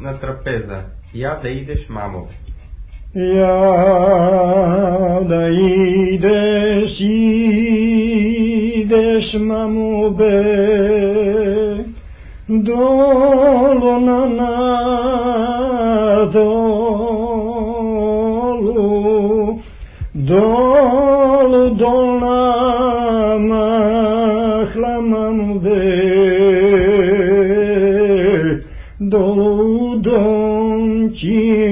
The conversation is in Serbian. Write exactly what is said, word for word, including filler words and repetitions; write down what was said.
na trapeza. Ja da ideš, mamo. Ja da ideš, ideš, mamo, be, dolo na nadolu, dolu dolna mahla, mamo, be, dolu donči